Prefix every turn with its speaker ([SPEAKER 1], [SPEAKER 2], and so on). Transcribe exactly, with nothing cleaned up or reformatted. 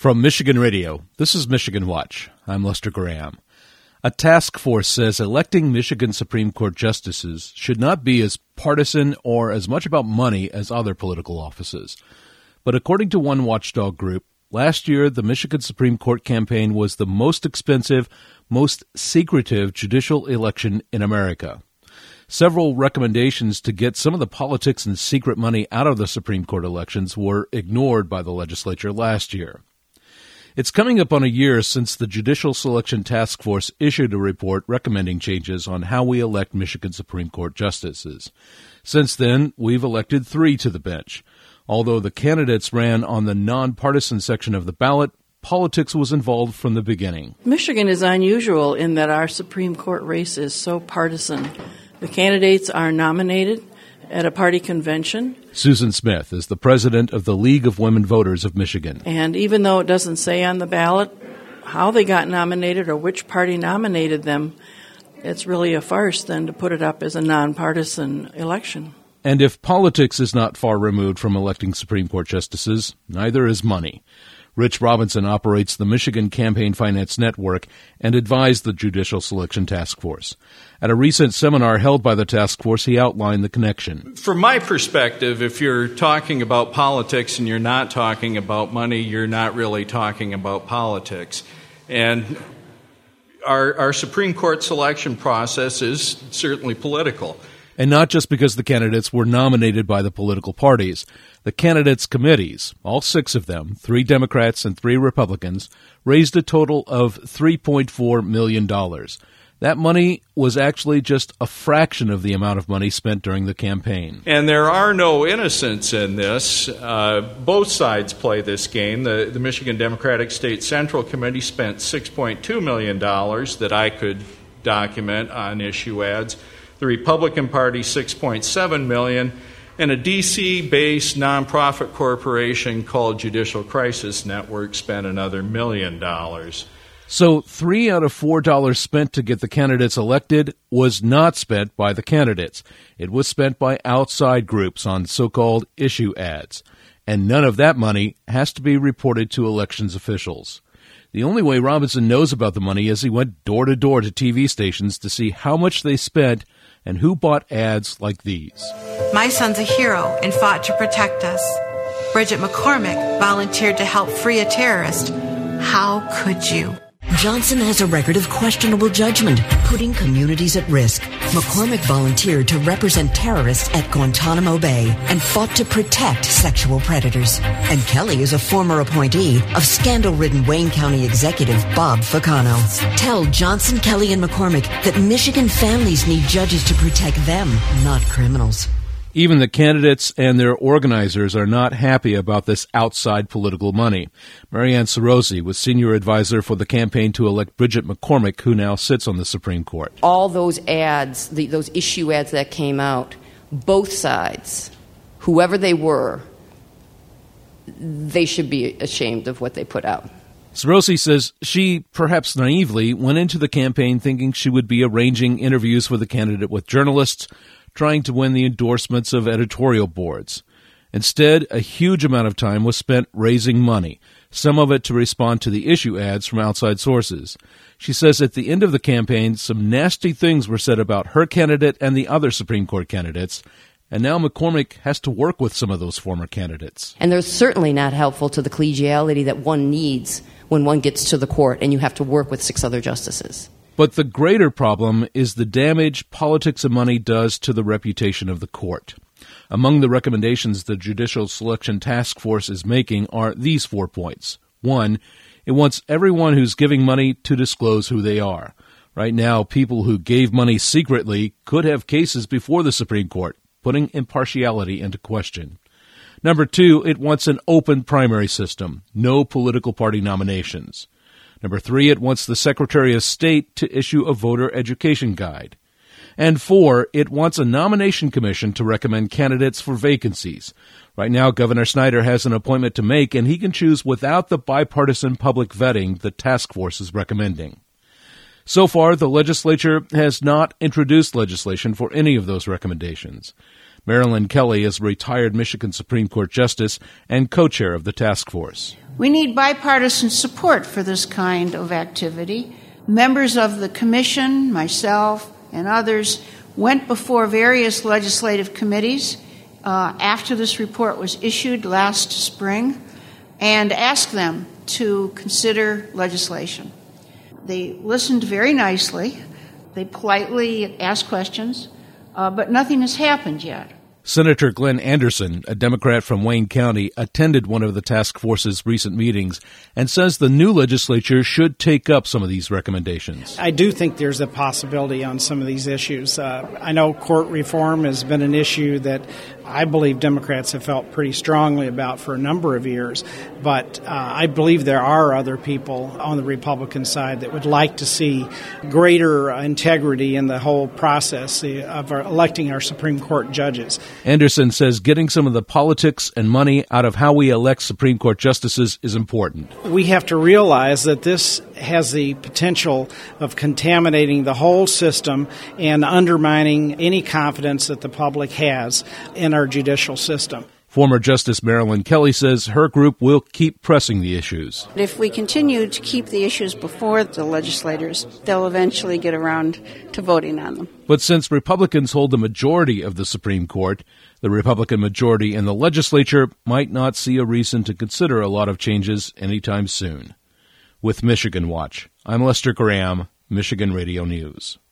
[SPEAKER 1] From Michigan Radio, this is Michigan Watch. I'm Lester Graham. A task force says electing Michigan Supreme Court justices should not be as partisan or as much about money as other political offices. But according to one watchdog group, last year the Michigan Supreme Court campaign was the most expensive, most secretive judicial election in America. Several recommendations to get some of the politics and secret money out of the Supreme Court elections were ignored by the legislature last year. It's coming up on a year since the Judicial Selection Task Force issued a report recommending changes on how we elect Michigan Supreme Court justices. Since then, we've elected three to the bench. Although the candidates ran on the nonpartisan section of the ballot, politics was involved from the beginning.
[SPEAKER 2] Michigan is unusual in that our Supreme Court race is so partisan. The candidates are nominated at a party convention.
[SPEAKER 1] Susan Smith is the president of the League of Women Voters of Michigan.
[SPEAKER 2] And even though it doesn't say on the ballot how they got nominated or which party nominated them, it's really a farce then to put it up as a nonpartisan election.
[SPEAKER 1] And if politics is not far removed from electing Supreme Court justices, neither is money. Rich Robinson operates the Michigan Campaign Finance Network and advised the Judicial Selection Task Force. At a recent seminar held by the task force, he outlined the connection.
[SPEAKER 3] From my perspective, if you're talking about politics and you're not talking about money, you're not really talking about politics. And our, our Supreme Court selection process is certainly political.
[SPEAKER 1] And not just because the candidates were nominated by the political parties. The candidates' committees, all six of them, three Democrats and three Republicans, raised a total of three point four million dollars. That money was actually just a fraction of the amount of money spent during the campaign.
[SPEAKER 3] And there are no innocents in this. Uh, both sides play this game. The, the Michigan Democratic State Central Committee spent six point two million dollars that I could document on issue ads. The Republican Party, six point seven million dollars, and a D C-based nonprofit corporation called Judicial Crisis Network spent another million dollars.
[SPEAKER 1] So three out of four dollars spent to get the candidates elected was not spent by the candidates. It was spent by outside groups on so-called issue ads. And none of that money has to be reported to elections officials. The only way Robinson knows about the money is he went door to door to T V stations to see how much they spent and who bought ads like these.
[SPEAKER 4] My son's a hero and fought to protect us. Bridget McCormick volunteered to help free a terrorist. How could you?
[SPEAKER 5] Johnson has a record of questionable judgment, putting communities at risk. McCormick volunteered to represent terrorists at Guantanamo Bay and fought to protect sexual predators. And Kelly is a former appointee of scandal-ridden Wayne County Executive Bob Ficano. Tell Johnson, Kelly, and McCormick that Michigan families need judges to protect them, not criminals.
[SPEAKER 1] Even the candidates and their organizers are not happy about this outside political money. Marianne Sarosi was senior advisor for the campaign to elect Bridget McCormick, who now sits on the Supreme Court.
[SPEAKER 6] All those ads, the, those issue ads that came out, both sides, whoever they were, they should be ashamed of what they put out.
[SPEAKER 1] Sarosi says she, perhaps naively, went into the campaign thinking she would be arranging interviews for the candidate with journalists, trying to win the endorsements of editorial boards. Instead, a huge amount of time was spent raising money, some of it to respond to the issue ads from outside sources. She says at the end of the campaign, some nasty things were said about her candidate and the other Supreme Court candidates, and now McCormick has to work with some of those former candidates.
[SPEAKER 6] And they're certainly not helpful to the collegiality that one needs when one gets to the court and you have to work with six other justices.
[SPEAKER 1] But the greater problem is the damage politics and money does to the reputation of the court. Among the recommendations the Judicial Selection Task Force is making are these four points. One, it wants everyone who's giving money to disclose who they are. Right now, people who gave money secretly could have cases before the Supreme Court, putting impartiality into question. Number two, it wants an open primary system, no political party nominations. Number three, it wants the Secretary of State to issue a voter education guide. And four, it wants a nomination commission to recommend candidates for vacancies. Right now, Governor Snyder has an appointment to make, and he can choose without the bipartisan public vetting the task force is recommending. So far, the legislature has not introduced legislation for any of those recommendations. Marilyn Kelly is a retired Michigan Supreme Court justice and co-chair of the task force.
[SPEAKER 7] We need bipartisan support for this kind of activity. Members of the commission, myself, and others went before various legislative committees uh, after this report was issued last spring and asked them to consider legislation. They listened very nicely. They politely asked questions, uh, but nothing has happened yet.
[SPEAKER 1] Senator Glenn Anderson, a Democrat from Wayne County, attended one of the task force's recent meetings and says the new legislature should take up some of these recommendations.
[SPEAKER 8] I do think there's a possibility on some of these issues. Uh, I know court reform has been an issue that I believe Democrats have felt pretty strongly about for a number of years, but uh, I believe there are other people on the Republican side that would like to see greater integrity in the whole process of our electing our Supreme Court judges.
[SPEAKER 1] Anderson says getting some of the politics and money out of how we elect Supreme Court justices is important.
[SPEAKER 8] We have to realize that this has the potential of contaminating the whole system and undermining any confidence that the public has in our judicial system.
[SPEAKER 1] Former Justice Marilyn Kelly says her group will keep pressing the issues.
[SPEAKER 9] If we continue to keep the issues before the legislators, they'll eventually get around to voting on them.
[SPEAKER 1] But since Republicans hold the majority of the Supreme Court, the Republican majority in the legislature might not see a reason to consider a lot of changes anytime soon. With Michigan Watch, I'm Lester Graham, Michigan Radio News.